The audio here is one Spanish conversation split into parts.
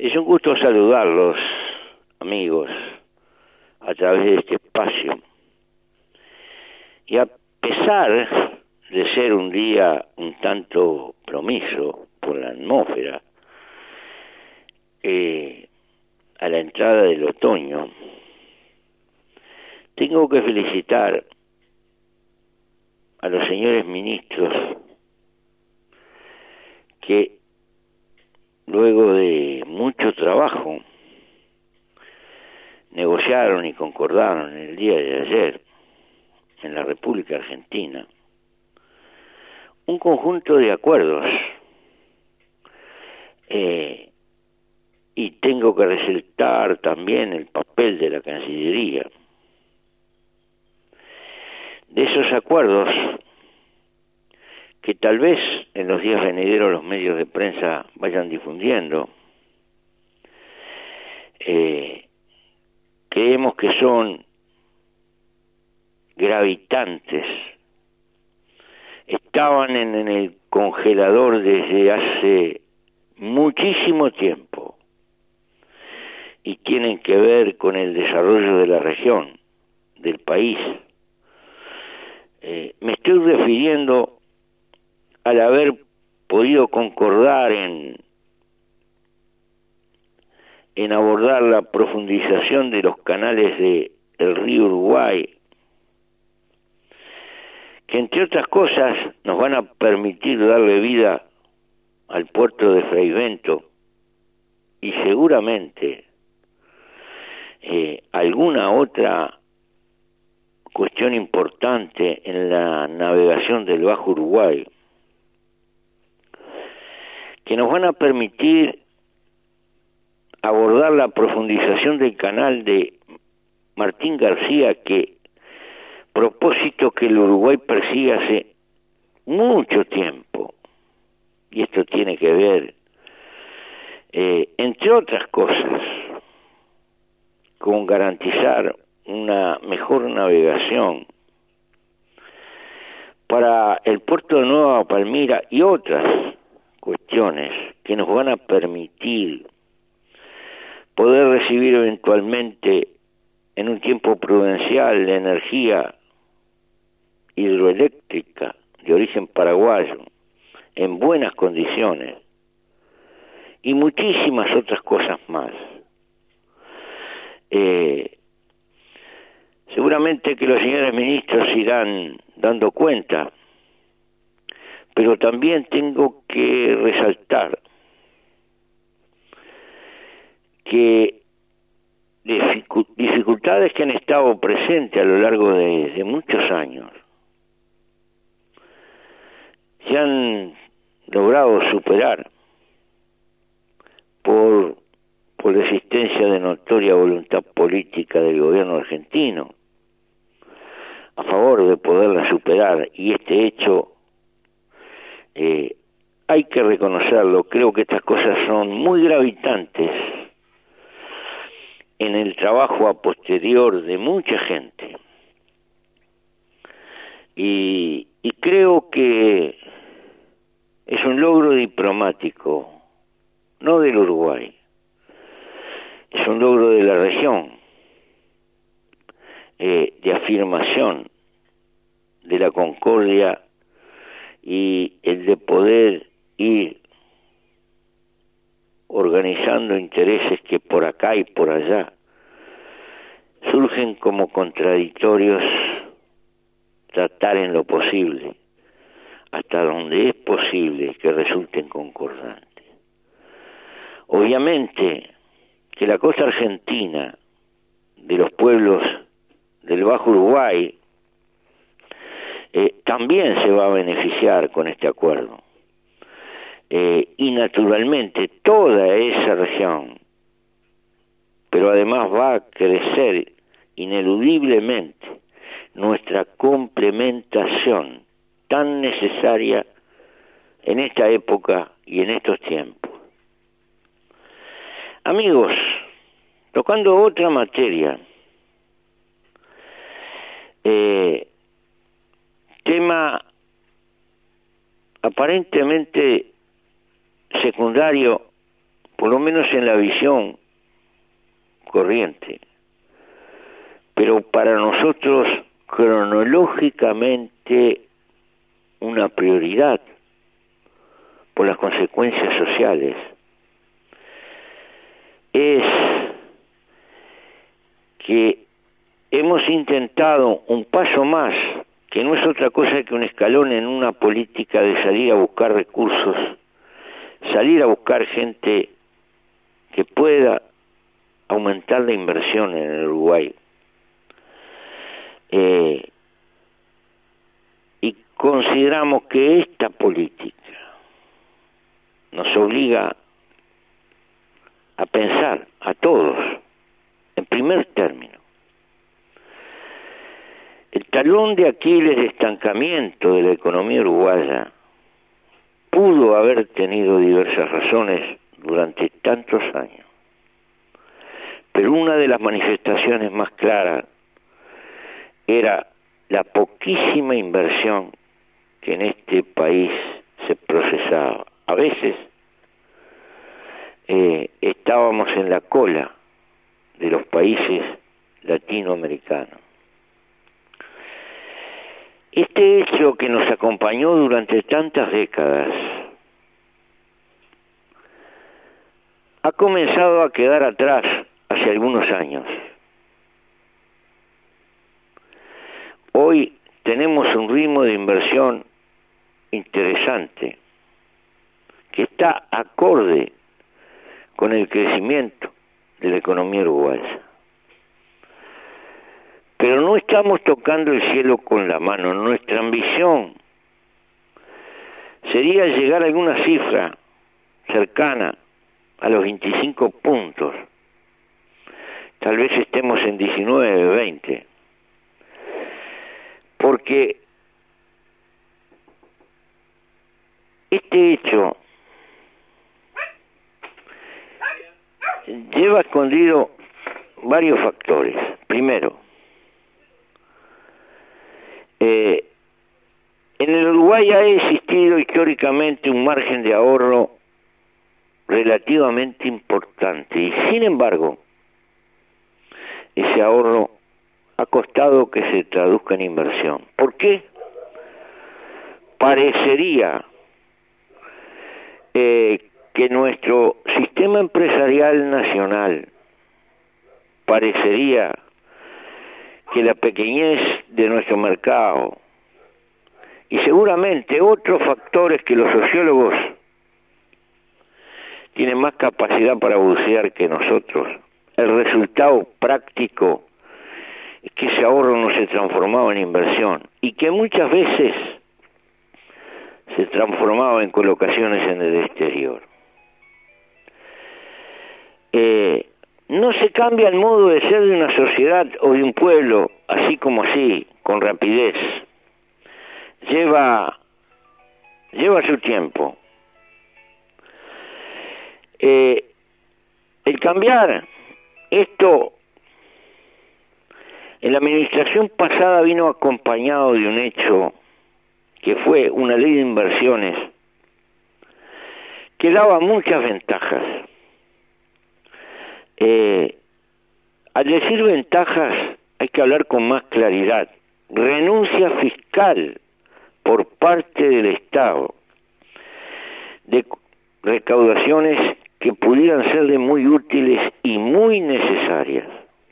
Es un gusto saludarlos, amigos, a través de este espacio. Y a pesar de ser un día un tanto promiso por la atmósfera, a la entrada del otoño, tengo que felicitar a los señores ministros que luego de mucho trabajo negociaron y concordaron el día de ayer en la República Argentina un conjunto de acuerdos, y tengo que resaltar también el papel de la Cancillería. De esos acuerdos que tal vez en los días venideros los medios de prensa vayan difundiendo, creemos que son gravitantes, estaban en el congelador desde hace muchísimo tiempo y tienen que ver con el desarrollo de la región, del país. Me estoy refiriendo al haber podido concordar en abordar la profundización de los canales del río Uruguay, que entre otras cosas nos van a permitir darle vida al puerto de Freivento y seguramente alguna otra cuestión importante en la navegación del Bajo Uruguay, que nos van a permitir abordar la profundización del canal de Martín García, que propósito que el Uruguay persigue hace mucho tiempo, y esto tiene que ver, entre otras cosas, con garantizar una mejor navegación para el puerto de Nueva Palmira y otras cuestiones que nos van a permitir poder recibir eventualmente en un tiempo prudencial la energía hidroeléctrica de origen paraguayo en buenas condiciones y muchísimas otras cosas más. Seguramente que los señores ministros irán dando cuenta, pero también tengo que resaltar que dificultades que han estado presentes a lo largo de muchos años se han logrado superar por la existencia de notoria voluntad política del gobierno argentino a favor de poderla superar, y este hecho hay que reconocerlo. Creo que estas cosas son muy gravitantes en el trabajo a posterior de mucha gente, y creo que es un logro diplomático, no del Uruguay, es un logro de la región, de afirmación de la concordia y el de poder ir organizando intereses que por acá y por allá surgen como contradictorios, tratar en lo posible, hasta donde es posible, que resulten concordantes. Obviamente que la costa argentina, de los pueblos del Bajo Uruguay, también se va a beneficiar con este acuerdo. Y naturalmente toda esa región, pero además va a crecer ineludiblemente nuestra complementación tan necesaria en esta época y en estos tiempos. Amigos, tocando otra materia, tema aparentemente secundario por lo menos en la visión corriente, pero para nosotros cronológicamente una prioridad por las consecuencias sociales, es que hemos intentado un paso más, que no es otra cosa que un escalón en una política de salir a buscar recursos, salir a buscar gente que pueda aumentar la inversión en el Uruguay. Y consideramos que esta política nos obliga a pensar a todos, en primer término. El talón de Aquiles de estancamiento de la economía uruguaya pudo haber tenido diversas razones durante tantos años, pero una de las manifestaciones más claras era la poquísima inversión que en este país se procesaba. A veces estábamos en la cola de los países latinoamericanos. Este hecho que nos acompañó durante tantas décadas ha comenzado a quedar atrás hace algunos años. Hoy tenemos un ritmo de inversión interesante que está acorde con el crecimiento de la economía uruguaya. Pero no estamos tocando el cielo con la mano. Nuestra ambición sería llegar a alguna cifra cercana a los 25 puntos. Tal vez estemos en 19, 20. Porque este hecho lleva escondido varios factores. Primero, en el Uruguay ha existido históricamente un margen de ahorro relativamente importante y sin embargo ese ahorro ha costado que se traduzca en inversión. ¿Por qué? Parecería que nuestro sistema empresarial nacional, parecería que la pequeñez de nuestro mercado y seguramente otros factores que los sociólogos tienen más capacidad para bucear que nosotros, el resultado práctico es que ese ahorro no se transformaba en inversión y que muchas veces se transformaba en colocaciones en el exterior. No se cambia el modo de ser de una sociedad o de un pueblo así como así, con rapidez. Lleva su tiempo. El cambiar esto en la administración pasada vino acompañado de un hecho que fue una ley de inversiones que daba muchas ventajas. Al decir ventajas hay que hablar con más claridad. Renuncia fiscal por parte del Estado de recaudaciones que pudieran serle muy útiles y muy necesarias.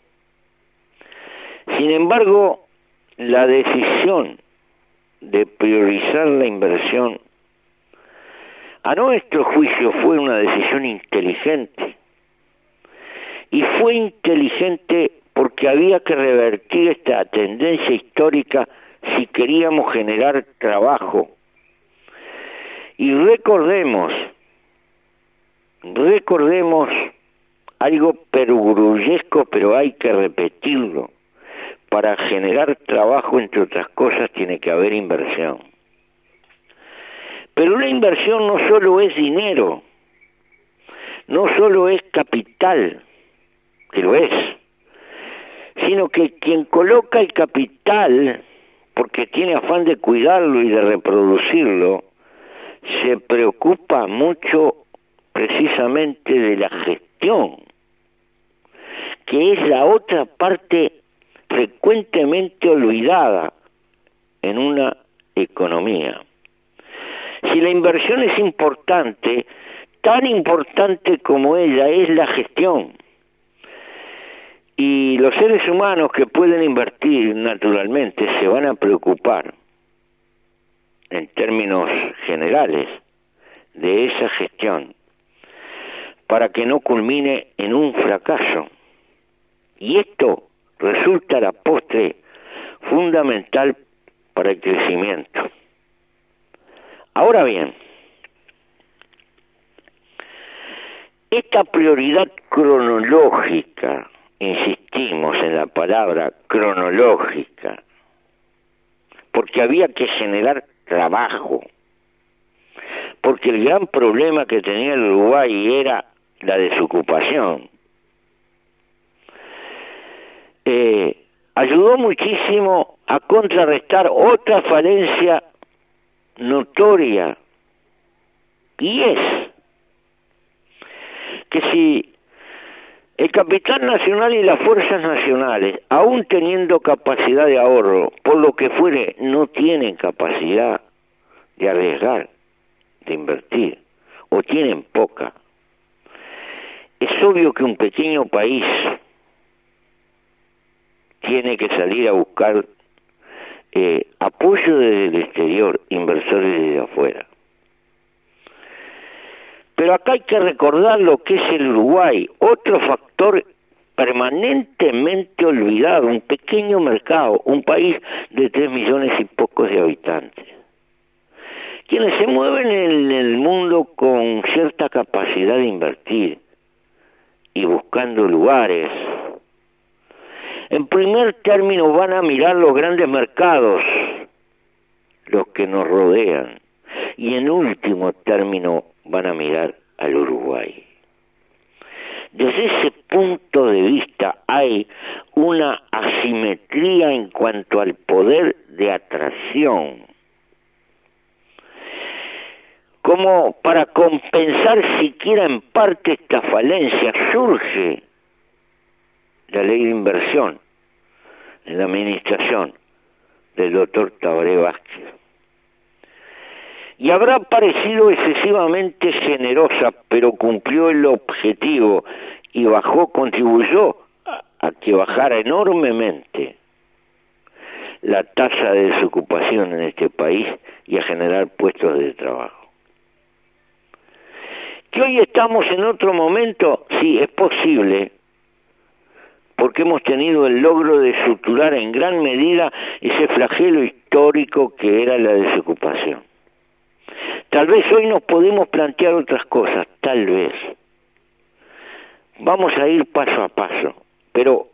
Sin embargo, la decisión de priorizar la inversión, a nuestro juicio, fue una decisión inteligente. Y fue inteligente porque había que revertir esta tendencia histórica si queríamos generar trabajo. Y recordemos algo perogrullesco, pero hay que repetirlo. Para generar trabajo, entre otras cosas, tiene que haber inversión. Pero la inversión no solo es dinero, no solo es capital, que lo es, sino que quien coloca el capital, porque tiene afán de cuidarlo y de reproducirlo, se preocupa mucho precisamente de la gestión, que es la otra parte frecuentemente olvidada en una economía. Si la inversión es importante, tan importante como ella es la gestión. Y los seres humanos que pueden invertir naturalmente se van a preocupar, en términos generales, de esa gestión, para que no culmine en un fracaso. Y esto resulta a la postre fundamental para el crecimiento. Ahora bien, esta prioridad cronológica, insistimos en la palabra cronológica, porque había que generar trabajo, porque el gran problema que tenía el Uruguay era la desocupación. Ayudó muchísimo a contrarrestar otra falencia notoria, y es que si el capital nacional y las fuerzas nacionales, aún teniendo capacidad de ahorro, por lo que fuere, no tienen capacidad de arriesgar, de invertir, o tienen poca, es obvio que un pequeño país tiene que salir a buscar apoyo desde el exterior, inversores desde afuera. Pero acá hay que recordar lo que es el Uruguay, otro factor permanentemente olvidado, un pequeño mercado, un país de 3 millones y pocos de habitantes, quienes se mueven en el mundo con cierta capacidad de invertir y buscando lugares. En primer término van a mirar los grandes mercados, los que nos rodean, y en último término van a mirar al Uruguay. Desde ese punto de vista hay una asimetría en cuanto al poder de atracción. Como para compensar siquiera en parte esta falencia, surge la ley de inversión en la administración del doctor Tabaré Vázquez. Y habrá parecido excesivamente generosa, pero cumplió el objetivo y contribuyó a que bajara enormemente la tasa de desocupación en este país y a generar puestos de trabajo. ¿Que hoy estamos en otro momento? Sí, es posible, porque hemos tenido el logro de suturar en gran medida ese flagelo histórico que era la desocupación. Tal vez hoy nos podemos plantear otras cosas, tal vez. Vamos a ir paso a paso, pero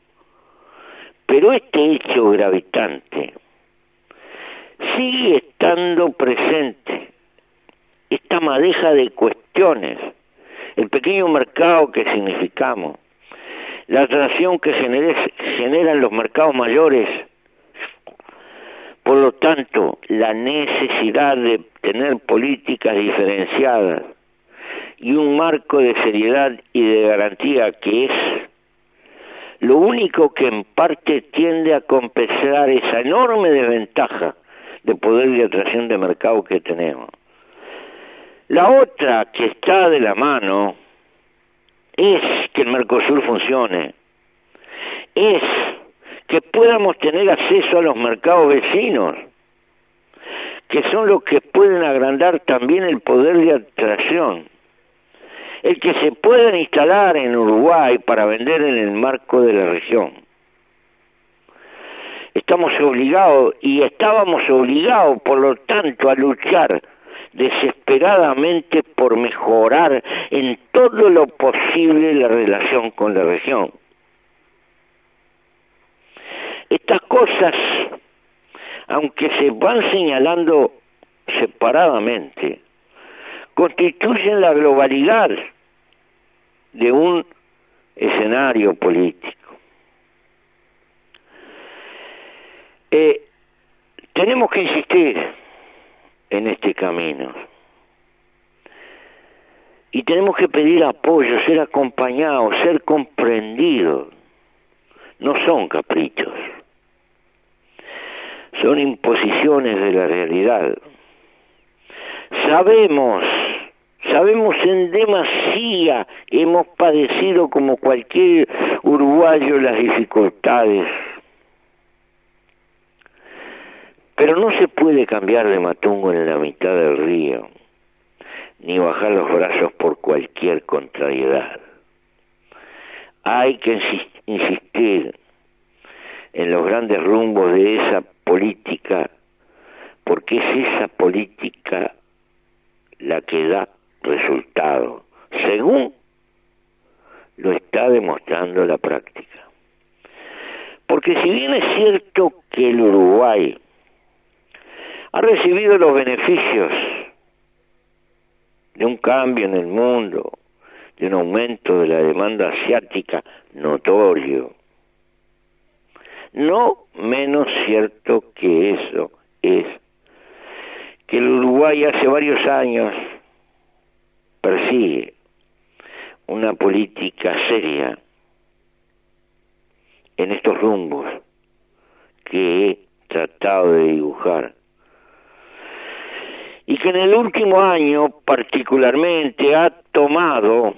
este hecho gravitante sigue estando presente, esta madeja de cuestiones, el pequeño mercado que significamos, la atracción que generan los mercados mayores, por lo tanto, la necesidad de tener políticas diferenciadas y un marco de seriedad y de garantía que es lo único que en parte tiende a compensar esa enorme desventaja de poder de atracción de mercado que tenemos. La otra que está de la mano es que el Mercosur funcione, es que podamos tener acceso a los mercados vecinos, que son los que pueden agrandar también el poder de atracción, el que se puedan instalar en Uruguay para vender en el marco de la región. Estamos obligados y estábamos obligados, por lo tanto, a luchar desesperadamente por mejorar en todo lo posible la relación con la región. Estas cosas, aunque se van señalando separadamente, constituyen la globalidad de un escenario político. Tenemos que insistir en este camino. Y tenemos que pedir apoyo, ser acompañados, ser comprendidos. No son caprichos, son imposiciones de la realidad. Sabemos en demasía, hemos padecido como cualquier uruguayo las dificultades. Pero no se puede cambiar de matungo en la mitad del río, ni bajar los brazos por cualquier contrariedad. Hay que insistir en los grandes rumbos de esa política, porque es esa política la que da resultado, según lo está demostrando la práctica. Porque si bien es cierto que el Uruguay ha recibido los beneficios de un cambio en el mundo, de un aumento de la demanda asiática notorio, no menos cierto que eso es que el Uruguay hace varios años persigue una política seria en estos rumbos que he tratado de dibujar, y que en el último año particularmente ha tomado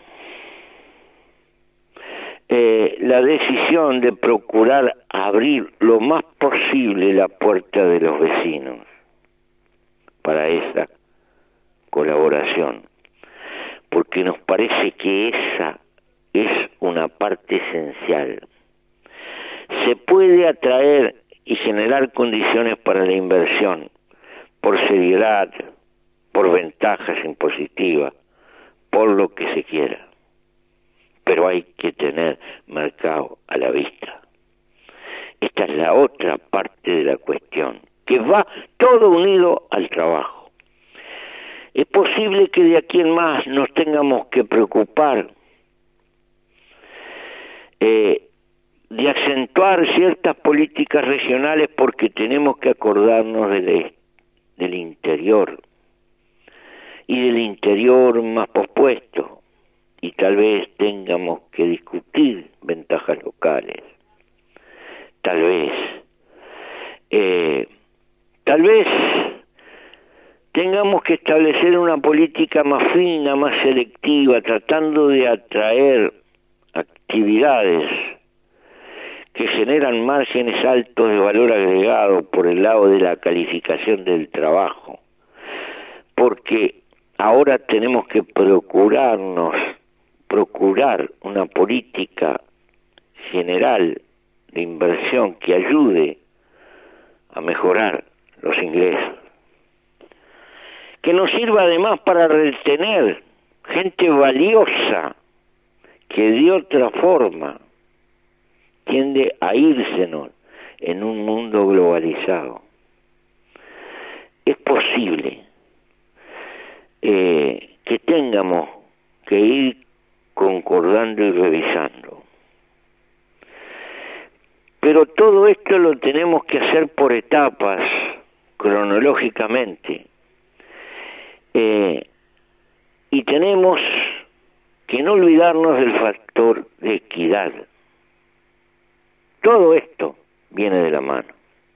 la decisión de procurar abrir lo más posible la puerta de los vecinos para esa colaboración, porque nos parece que esa es una parte esencial. Se puede atraer y generar condiciones para la inversión por seriedad, por ventajas impositivas, por lo que se quiera, pero hay que tener mercado a la vista. Esta es la otra parte de la cuestión, que va todo unido al trabajo. Es posible que de aquí en más nos tengamos que preocupar de acentuar ciertas políticas regionales, porque tenemos que acordarnos del interior, y del interior más pospuesto, y tal vez tengamos que discutir ventajas locales. Tal vez tengamos que establecer una política más fina, más selectiva, tratando de atraer actividades que generan márgenes altos de valor agregado por el lado de la calificación del trabajo, porque ahora tenemos que procurar una política general de inversión que ayude a mejorar los ingresos, que nos sirva además para retener gente valiosa que de otra forma tiende a írsenos en un mundo globalizado. Es posible que tengamos que ir concordando y revisando, pero todo esto lo tenemos que hacer por etapas, cronológicamente, y tenemos que no olvidarnos del factor de equidad. Todo esto viene de la mano.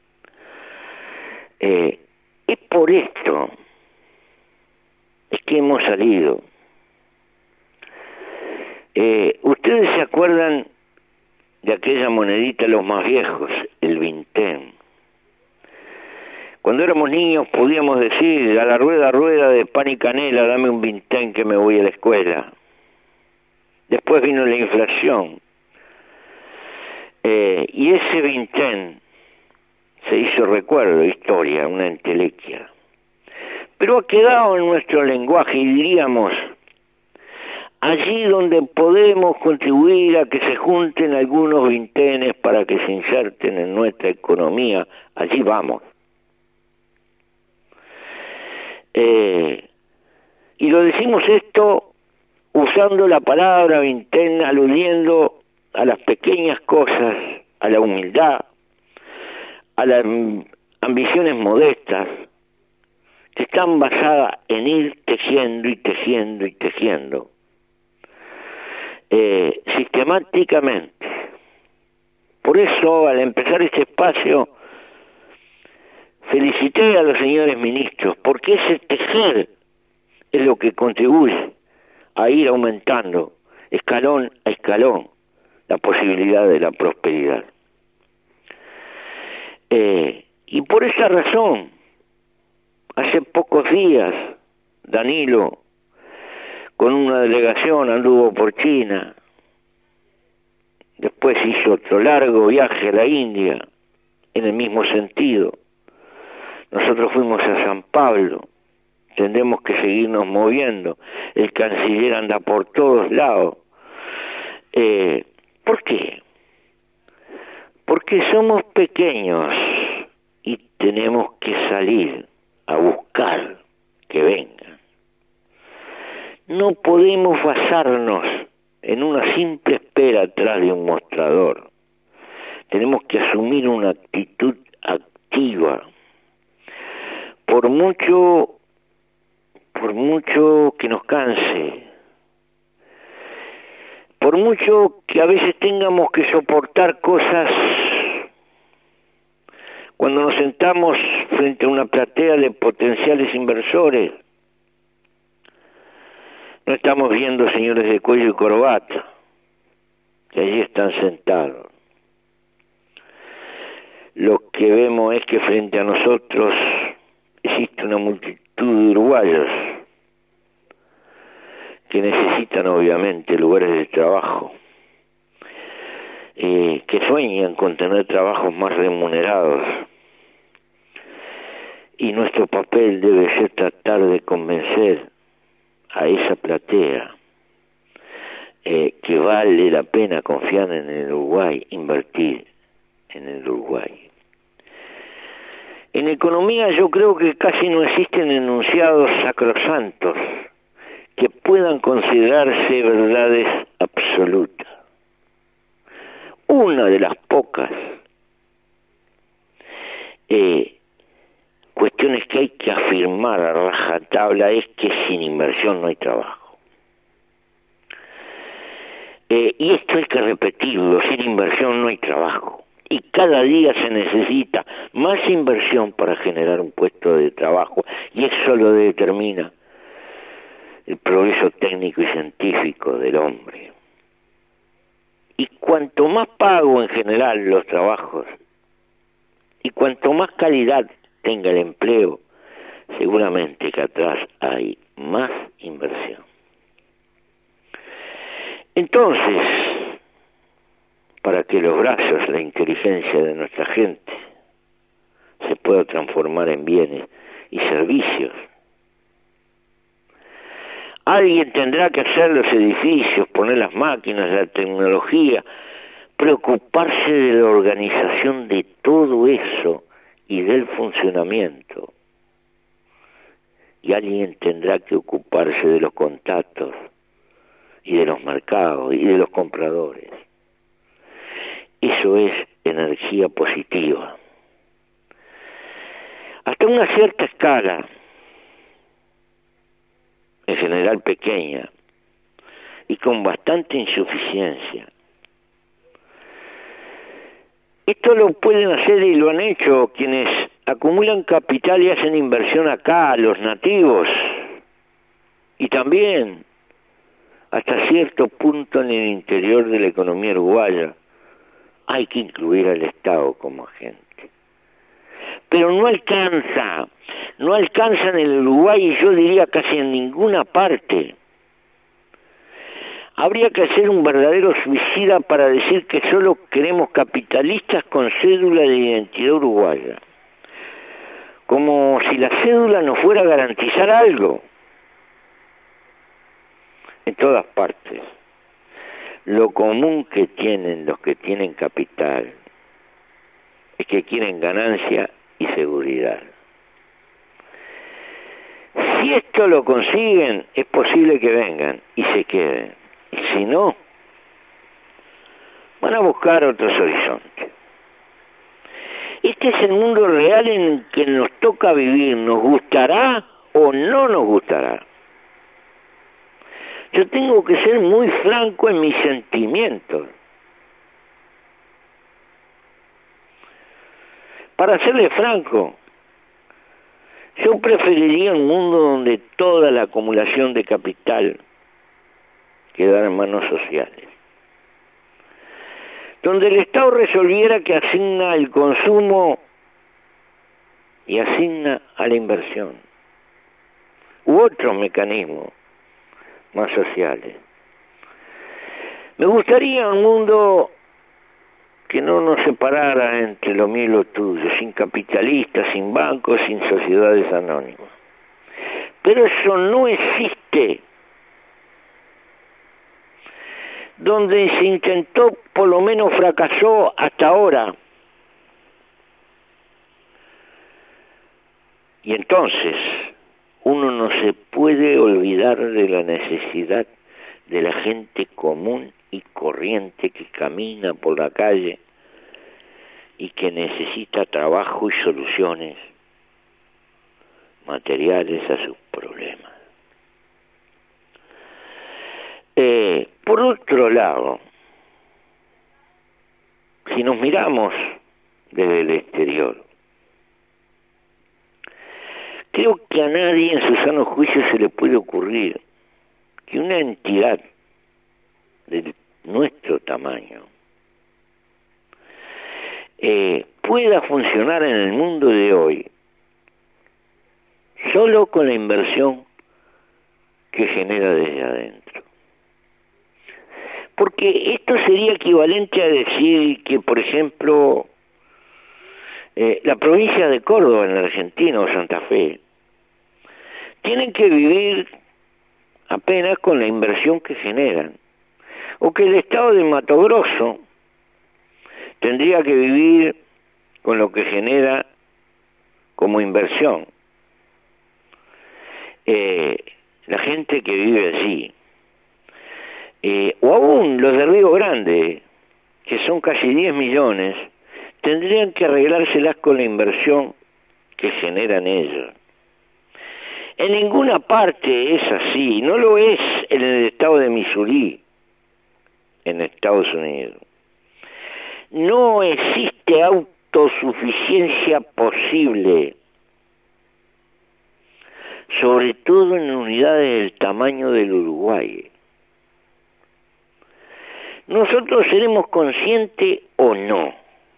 Es por esto es que hemos salido. Ustedes se acuerdan de aquella monedita, los más viejos, el vintén. Cuando éramos niños podíamos decir: a la rueda, rueda de pan y canela, dame un vintén que me voy a la escuela. Después vino la inflación. Y ese vintén se hizo recuerdo, historia, una entelequia. Pero ha quedado en nuestro lenguaje, y diríamos: allí donde podemos contribuir a que se junten algunos vintenes para que se inserten en nuestra economía, allí vamos. Y lo decimos esto usando la palabra vintén, aludiendo a las pequeñas cosas, a la humildad, a las ambiciones modestas, que están basadas en ir tejiendo y tejiendo y tejiendo sistemáticamente. Por eso, al empezar este espacio, felicité a los señores ministros, porque ese tejer es lo que contribuye a ir aumentando, escalón a escalón, la posibilidad de la prosperidad. Y por esa razón, hace pocos días, Danilo, con una delegación, anduvo por China, después hizo otro largo viaje a la India, en el mismo sentido. Nosotros fuimos a San Pablo, tendremos que seguirnos moviendo, el canciller anda por todos lados. ¿Por qué? Porque somos pequeños y tenemos que salir a buscar que vengan. No podemos basarnos en una simple espera atrás de un mostrador. Tenemos que asumir una actitud activa. Por mucho que nos canse, por mucho que a veces tengamos que soportar cosas, cuando nos sentamos frente a una platea de potenciales inversores, no estamos viendo señores de cuello y corbata, que allí están sentados. Lo que vemos es que frente a nosotros existe una multitud de uruguayos que necesitan obviamente lugares de trabajo, que sueñan con tener trabajos más remunerados, y nuestro papel debe ser tratar de convencer a esa platea que vale la pena confiar en el Uruguay, invertir en el Uruguay. En economía yo creo que casi no existen enunciados sacrosantos que puedan considerarse verdades absolutas. Una de las pocas cuestiones que hay que afirmar a rajatabla es que sin inversión no hay trabajo. Y esto hay que repetirlo, sin inversión no hay trabajo. Y cada día se necesita más inversión para generar un puesto de trabajo, y eso lo determina el progreso técnico y científico del hombre. Y cuanto más pago en general los trabajos, y cuanto más calidad tenga el empleo, seguramente que atrás hay más inversión. Entonces, para que los brazos, la inteligencia de nuestra gente se pueda transformar en bienes y servicios, alguien tendrá que hacer los edificios, poner las máquinas, la tecnología, preocuparse de la organización de todo eso y del funcionamiento. Y alguien tendrá que ocuparse de los contactos y de los mercados y de los compradores. Eso es energía positiva. Hasta una cierta escala, en general pequeña, y con bastante insuficiencia. Esto lo pueden hacer y lo han hecho quienes acumulan capital y hacen inversión acá, los nativos, y también hasta cierto punto en el interior de la economía uruguaya. Hay que incluir al Estado como agente. Pero no alcanza en el Uruguay, y yo diría casi en ninguna parte. Habría que hacer un verdadero suicida para decir que solo queremos capitalistas con cédula de identidad uruguaya. Como si la cédula no fuera a garantizar algo. En todas partes. Lo común que tienen los que tienen capital es que quieren ganancia y seguridad. Si esto lo consiguen, es posible que vengan y se queden. Y si no, van a buscar otros horizontes. Este es el mundo real en el que nos toca vivir. ¿Nos gustará o no nos gustará? yo tengo que ser muy franco en mis sentimientos. Para serle franco, yo preferiría un mundo donde toda la acumulación de capital quedara en manos sociales, donde el Estado resolviera que asigna al consumo y asigna a la inversión, u otros mecanismos más sociales. Me gustaría un mundo que no nos separara entre lo mío y lo tuyo, sin capitalistas, sin bancos, sin sociedades anónimas. Pero eso no existe. Donde se intentó, por lo menos fracasó hasta ahora. Y entonces, uno no se puede olvidar de la necesidad de la gente común y corriente que camina por la calle y que necesita trabajo y soluciones materiales a sus problemas. Por otro lado, si nos miramos desde el exterior, creo que a nadie en su sano juicio se le puede ocurrir que una entidad de nuestro tamaño pueda funcionar en el mundo de hoy solo con la inversión que genera desde adentro. Porque esto sería equivalente a decir que, por ejemplo, la provincia de Córdoba en la Argentina o Santa Fe tienen que vivir apenas con la inversión que generan, o que el estado de Mato Grosso tendría que vivir con lo que genera como inversión. La gente que vive allí, o aún los de Río Grande, que son casi 10 millones, tendrían que arreglárselas con la inversión que generan ellos. En ninguna parte es así, no lo es en el estado de Missouri, en Estados Unidos. No existe autosuficiencia posible, sobre todo en unidades del tamaño del Uruguay. Nosotros seremos conscientes o no,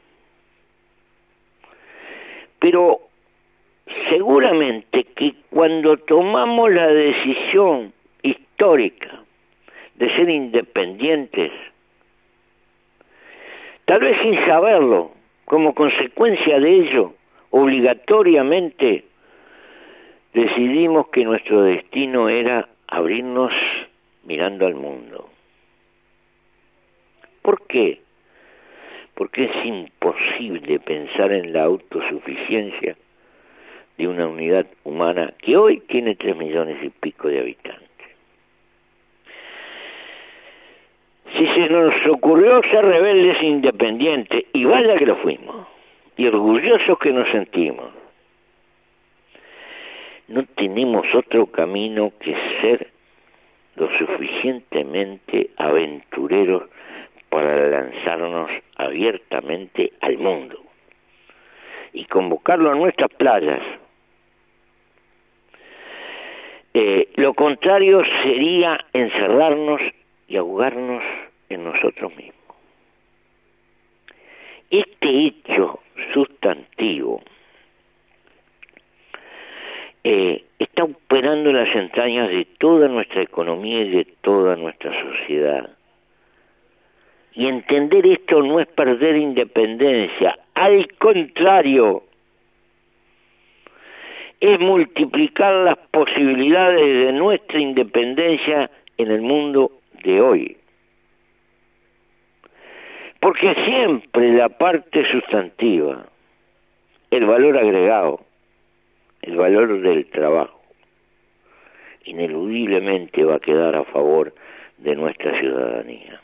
pero seguramente que cuando tomamos la decisión histórica de ser independientes, tal vez sin saberlo, como consecuencia de ello, obligatoriamente decidimos que nuestro destino era abrirnos mirando al mundo. ¿Por qué? Porque es imposible pensar en la autosuficiencia de una unidad humana que hoy tiene 3 millones y pico de habitantes. Si se nos ocurrió ser rebeldes e independientes, y vaya que lo fuimos, y orgullosos que nos sentimos, no tenemos otro camino que ser lo suficientemente aventureros para lanzarnos abiertamente al mundo y convocarlo a nuestras playas. Lo contrario sería encerrarnos y ahogarnos en nosotros mismos. Este hecho sustantivo está operando en las entrañas de toda nuestra economía y de toda nuestra sociedad. Y entender esto no es perder independencia, al contrario, es multiplicar las posibilidades de nuestra independencia en el mundo de hoy. Porque siempre la parte sustantiva, el valor agregado, el valor del trabajo, ineludiblemente va a quedar a favor de nuestra ciudadanía.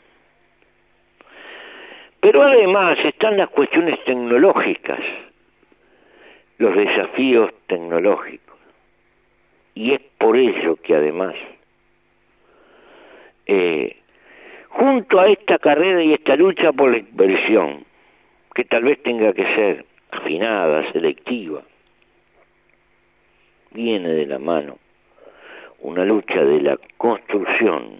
Pero además están las cuestiones tecnológicas, los desafíos tecnológicos. Y es por ello que además junto a esta carrera y esta lucha por la inversión, que tal vez tenga que ser afinada, selectiva, viene de la mano una lucha de la construcción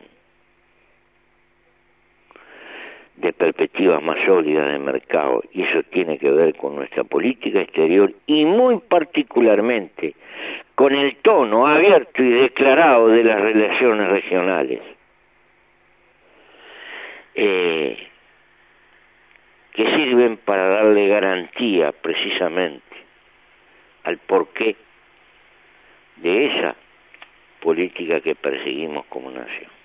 de perspectivas más sólidas de mercado, y eso tiene que ver con nuestra política exterior y muy particularmente con el tono abierto y declarado de las relaciones regionales, que sirven para darle garantía precisamente al porqué de esa política que perseguimos como nación.